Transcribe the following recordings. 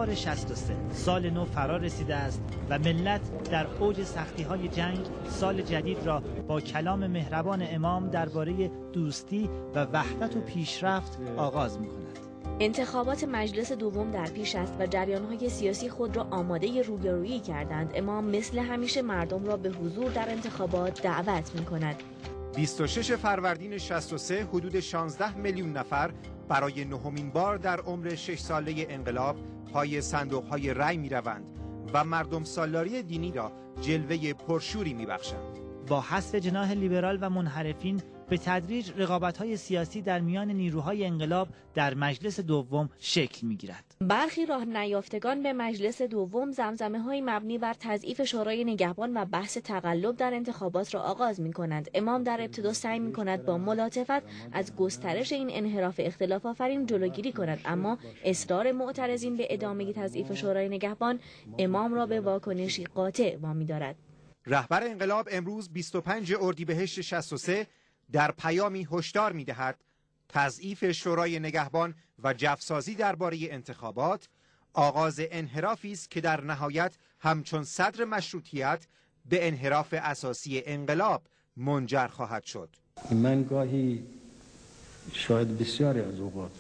بهار 63 سال نو فرا رسیده است و ملت در اوج سختی‌های جنگ سال جدید را با کلام مهربان امام درباره دوستی و وحدت و پیشرفت آغاز می‌کند. انتخابات مجلس دوم در پیش است و جریان‌های سیاسی خود را آماده رویارویی کردند. امام مثل همیشه مردم را به حضور در انتخابات دعوت می‌کند. 26 فروردین 63 حدود 16 میلیون نفر برای نهمین بار در عمر 6 ساله انقلاب پای صندوق‌های رأی می‌روند و مردم سالاری دینی را جلوه پرشوری می‌بخشند. با حذف جناح لیبرال و منحرفین به تدریج رقابت‌های سیاسی در میان نیروهای انقلاب در مجلس دوم شکل می‌گیرد. برخی راه نیافتگان به مجلس دوم زمزمه‌های مبنی بر تضعیف شورای نگهبان و بحث تقلب در انتخابات را آغاز می‌کنند. امام در ابتدا سعی می‌کند با ملاطفت از گسترش این انحراف اختلاف آفرین جلوگیری کند، اما اصرار معترضین به ادامه تضعیف شورای نگهبان امام را به واکنشی قاطع وامی دارد. رهبر انقلاب امروز 25 اردیبهشت 63 در پیامی هشدار می‌دهد تضعیف شورای نگهبان و جفسازی درباره انتخابات آغاز انحرافی است که در نهایت همچون صدر مشروطیت به انحراف اساسی انقلاب منجر خواهد شد. من گاهی شاید بسیاری از اوقات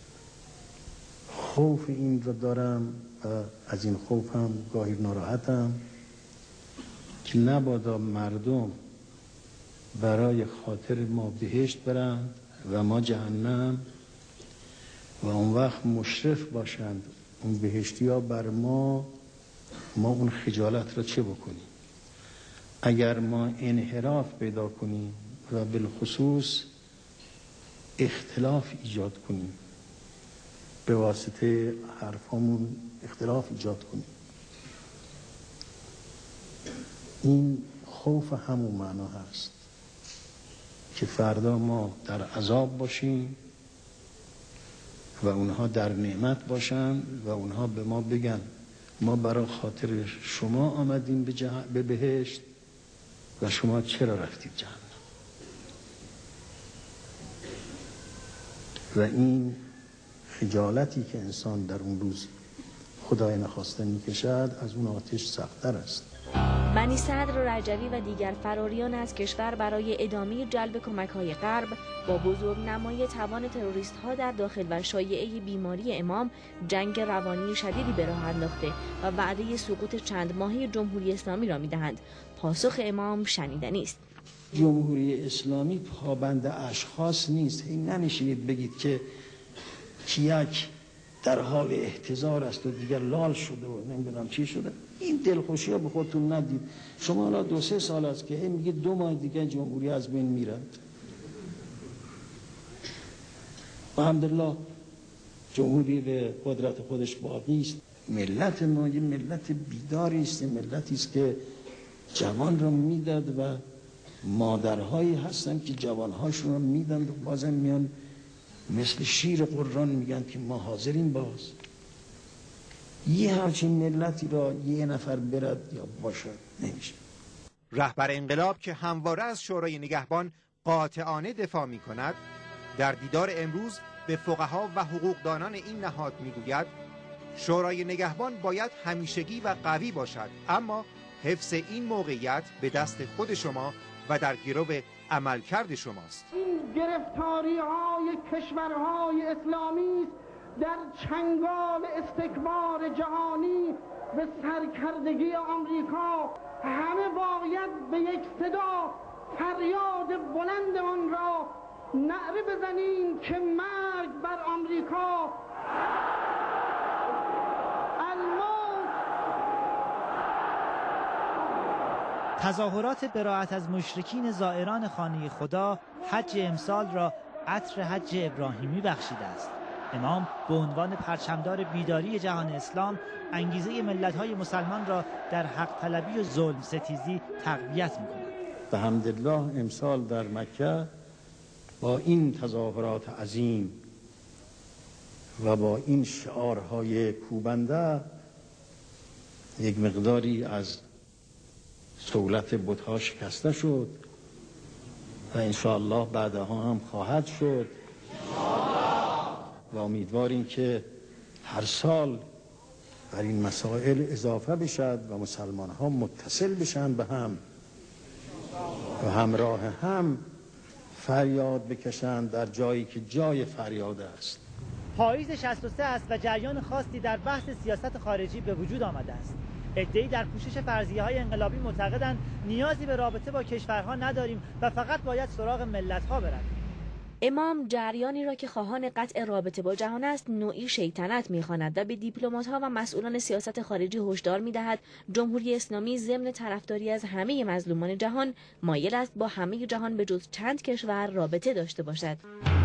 خوف این را دارم و از این خوف هم گاهی ناراحتم که نبادا مردم برای خاطر ما بهشت برند و ما جهنم و اون وقت مشرف باشند اون بهشتی ها بر ما اون خجالت را چه بکنیم؟ اگر ما انحراف پیدا کنیم و بالخصوص اختلاف ایجاد کنیم، به واسطه حرفامون اختلاف ایجاد کنیم، این خوف همون معنا هست که فردا ما در عذاب باشیم و اونها در نعمت باشن و اونها به ما بگن ما برای خاطر شما آمدیم به بهشت و شما چرا رفتید جهنم. و این خجالتی که انسان در اون روز خدای نخواسته میکشد از اون آتش سخت‌تر است. بنی صدر رجوی و دیگر فراریان از کشور برای ادامه جلب کمک‌های غرب با بزرگنمایی توان تروریست‌ها در داخل و شایعه بیماری امام جنگ روانی شدیدی به راه انداخته و وعده سقوط چند ماهه جمهوری اسلامی را می‌دهند. پاسخ امام شنیدنی است. جمهوری اسلامی پابند اشخاص نیست. این نمیشینید بگید که کیک در حال احتضار است و دیگر لال شده و نمیدونم چی شده. این دلخوشی ها به خودتون ندید. شما حالا 2-3 سال است که میگید 2 ماه دیگه جمهوری از بین میره. الحمدلله جمهوری به قدرت خودش باقی است. ملت ما یه ملت بیداری است، ملتی است که جوان را میداد و مادرهایی هستن که جوانهاشون را میدن و بازم میان مثل شیر قرآن میگن که ما حاضرین باز. یه همچین ملتی را یه نفر برد یا باشد نمیشه. رهبر انقلاب که همواره از شورای نگهبان قاطعانه دفاع می کند در دیدار امروز به فقها و حقوقدانان این نهاد میگوید شورای نگهبان باید همیشگی و قوی باشد، اما حفظ این موقعیت به دست خود شما و در گرو عملکرد شماست. این گرفتاری های کشورهای اسلامی در چنگال استکبار جهانی به سرکردگی آمریکا، همه باید به یک صدا فریاد بلند آن را نعره بزنیم که مرگ بر آمریکا. تظاهرات براءت از مشرکین زائران خانه خدا حج امسال را عطر حج ابراهیمی بخشیده است. امام به عنوان پرچمدار بیداری جهان اسلام انگیزه ملت‌های مسلمان را در حق طلبی و ظلم ستیزی تقویت می‌کند. به حمدالله امسال در مکه با این تظاهرات عظیم و با این شعارهای کوبنده یک مقداری از سهولت بت‌ها شکسته شد و انشاءالله بعدها هم خواهد شد و امیدواریم که هر سال بر این مسائل اضافه بشد و مسلمان ها متصل بشن به هم و همراه هم فریاد بکشند در جایی که جای فریاد است. پاییز 63 است و جریان خاصی در بحث سیاست خارجی به وجود آمده است. عده‌ای در پوشش فرضیه‌های انقلابی معتقدند نیازی به رابطه با کشورها نداریم و فقط باید سراغ ملت‌ها برویم. امام جریانی را که خواهان قطع رابطه با جهان است نوعی شیطنت می‌خواند و به دیپلمات‌ها و مسئولان سیاست خارجی هشدار می‌دهد جمهوری اسلامی ضمن طرفداری از همه مظلومان جهان مایل است با همه جهان به جز چند کشور رابطه داشته باشد.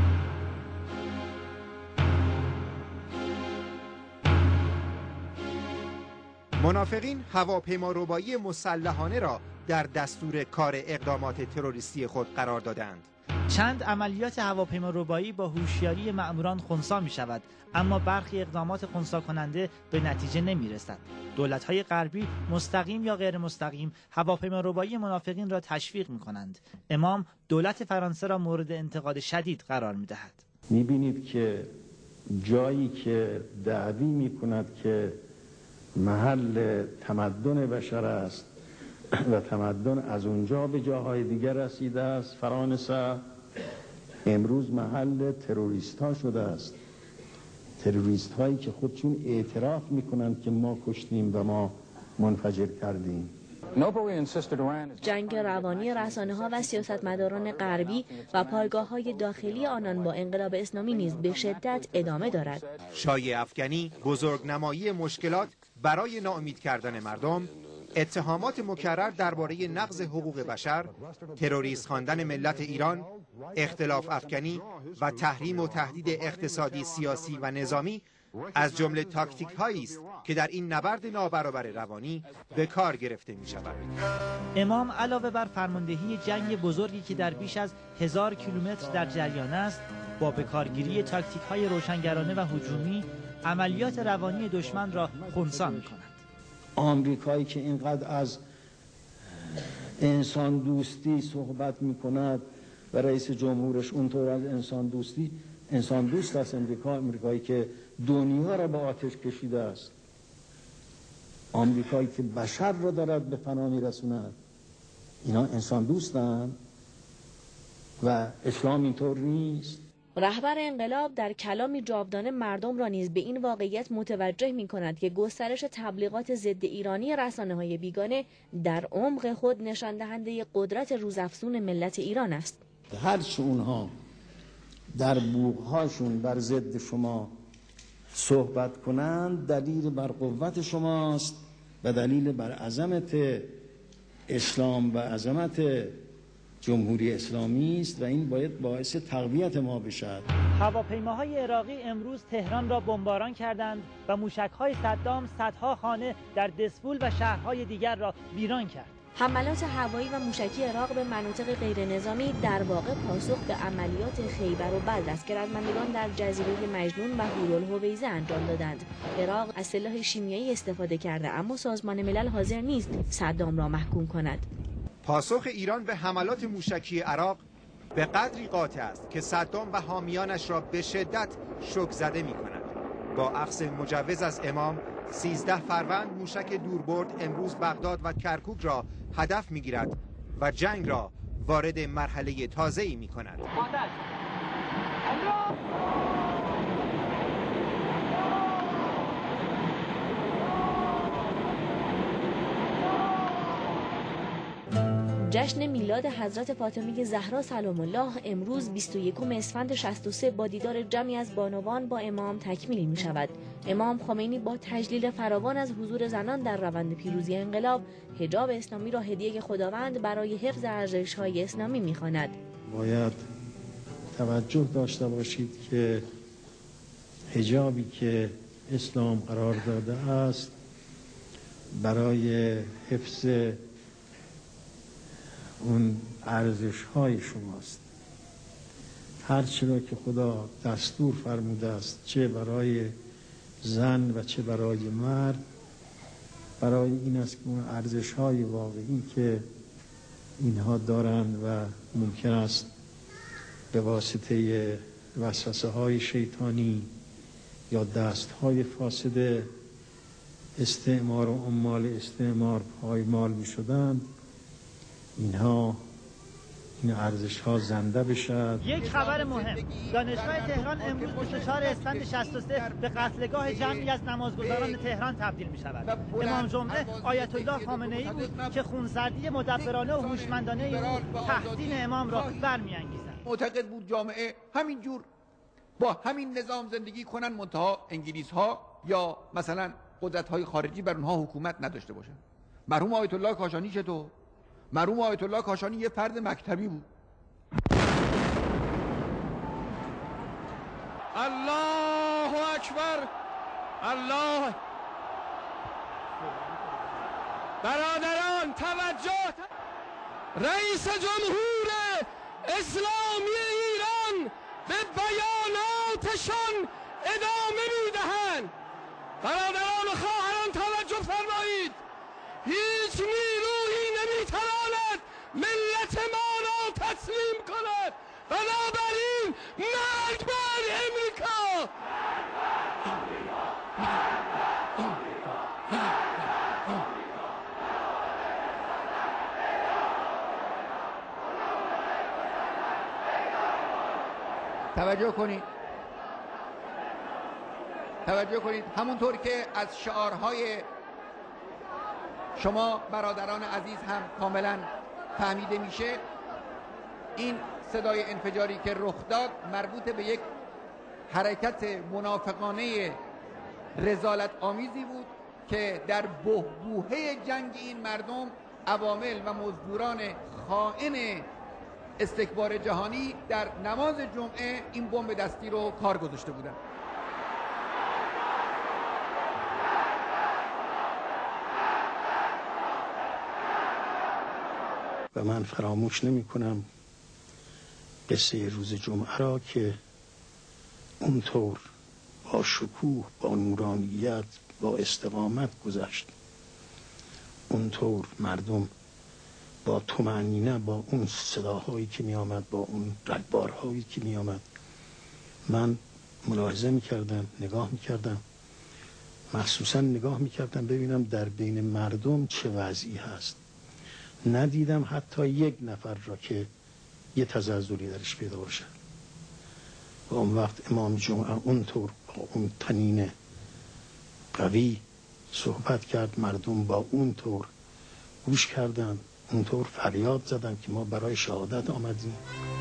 منافقین هواپیماربایی مسلحانه را در دستور کار اقدامات تروریستی خود قرار دادند. چند عملیات هواپیماربایی با هوشیاری مأموران خنثی می شود، اما برخی اقدامات خنثی کننده به نتیجه نمی رسد. دولت‌های غربی مستقیم یا غیر مستقیم هواپیماربایی منافقین را تشویق می کنند. امام دولت فرانسه را مورد انتقاد شدید قرار می دهد. می بینید که جایی که دعوی می کند که محل تمدن بشر است و تمدن از اونجا به جاهای دیگر رسیده است، فرانسه امروز محل تروریست ها شده است. تروریست هایی که خودشون اعتراف میکنند که ما کشتیم و ما منفجر کردیم. جنگ روانی رسانه‌ها و سیاستمداران غربی و پایگاه‌های داخلی آنان با انقلاب اسلامی نیز به شدت ادامه دارد. شایعه افکنی، بزرگنمایی مشکلات برای ناامید کردن مردم، اتهامات مکرر درباره نقض حقوق بشر، تروریست خواندن ملت ایران، اختلاف افکنی و تحریم و تهدید اقتصادی، سیاسی و نظامی از جمله تاکتیک هایی است که در این نبرد نابرابر روانی به کار گرفته می شود. امام علاوه بر فرماندهی جنگ بزرگی که در بیش از 1000 کیلومتر در جریان است، با بکارگیری تاکتیک های روشنگرانه و هجومی عملیات روانی دشمن را خنثی می کند. آمریکایی که اینقدر از انسان دوستی صحبت می کند و رئیس جمهورش اونطور از انسان دوست است. آمریکایی که دنیا را به آتش کشیده است، آمریکایی که بشر را دارد به فنا می رسوند، اینا انسان دوستند و اسلام اینطور نیست. رهبر انقلاب در کلامی جاودانه مردم را نیز به این واقعیت متوجه می کند که گسترش تبلیغات ضد ایرانی رسانه‌های بیگانه در عمق خود نشان دهنده قدرت روزافزون ملت ایران است. هرچه اونها در بوقهاشون بر ضد شما صحبت کنند دلیل بر قوت شماست و دلیل بر عظمت اسلام و عظمت جمهوری اسلامی است و این باید باعث تقویت ما بشد. هواپیماهای عراقی امروز تهران را بمباران کردند و موشک‌های صدام صدها خانه در دسفول و شهرهای دیگر را ویران کرد. حملات هوایی و موشکی عراق به مناطق غیر نظامی در واقع پاسخ به عملیات خیبر و بلد است که رزمندگان در جزیره مجنون و هورالهویزه انجام دادند. عراق از سلاح شیمیایی استفاده کرده اما سازمان ملل حاضر نیست صدام را محکوم کند. پاسخ ایران به حملات موشکی عراق به قدری قاطع است که صدام و حامیانش را به شدت شوک زده می کند. با اخذ مجوز از امام 13 فروند موشک دوربرد امروز بغداد و کرکوک را هدف می گیرد و جنگ را وارد مرحله تازه‌ای می کند. جشن میلاد حضرت فاطمه زهرا سلام الله امروز 21 اسفند 63 با دیدار جمعی از بانوان با امام تکمیل می شود. امام خمینی با تجلیل فراوان از حضور زنان در روند پیروزی انقلاب، حجاب اسلامی را هدیه خداوند برای حفظ ارزش‌های اسلامی می خواند. باید توجه داشته باشید که حجابی که اسلام قرار داده است برای حفظ اون ارزش های شماست. هر چی را که خدا دستور فرموده است، چه برای زن و چه برای مرد، برای این است که اون ارزش های واقعی که اینها دارند و ممکن است به واسطه وسوسه های شیطانی یا دست های فاسده استعمار و عمال استعمار پایمال می شدند، این ارزش ها زنده بشد. یک خبر مهم: دانشگاه تهران امروز 24 اسفند 63 به قتلگاه جمعی از نمازگزاران تهران تبدیل می شود. امام جمعه آیت الله خامنه‌ای بود که خونسردی مدبرانه و هوشمندانه او تحسین امام را برمی‌انگیزد. معتقد بود جامعه همینجور با همین نظام زندگی کنن، منتها انگلیس ها یا مثلا قدرت های خارجی بر اونها حکومت نداشته باشن. مرحوم آیت الله کاشانی چطور؟ مرحوم آیت الله کاشانی یه فرد مکتبی بود. الله اکبر. الله. برادران توجه، رئیس جمهور اسلامی ایران به بیاناتشان ادامه میدهند. برادران و خواهران توجه فرمایید، هیچ نیرویی نمیتواند ملت ما را تسلیم کند. بنابراین مرگ بر امریکا. توجه کنید همونطور که از شعارهای شما برادران عزیز هم کاملا فهمیده میشه، این صدای انفجاری که رخ داد مربوط به یک حرکت منافقانه رذالت آمیزی بود که در بحبوحه جنگ این مردم عوامل و مزدوران خائن استکبار جهانی در نماز جمعه این بمب دستی رو کار گذاشته بودند. و من فراموش نمی کنم قصه روز جمعه را که اونطور با شکوه، با نورانیت، با استقامت گذشت. اونطور مردم با طمأنینه، با اون صداهایی که می آمد، با اون رگبارهایی که می آمد، من ملاحظه می کردم، نگاه می کردم، مخصوصا نگاه می کردم ببینم در بین مردم چه وضعی هست. ندیدم حتی یک نفر را که یه تزلزلی درش پیدا باشه. و اون وقت امام جمعه اونطور با اون طنین قوی صحبت کرد، مردم با اونطور گوش کردن، اونطور فریاد زدن که ما برای شهادت آمدیم.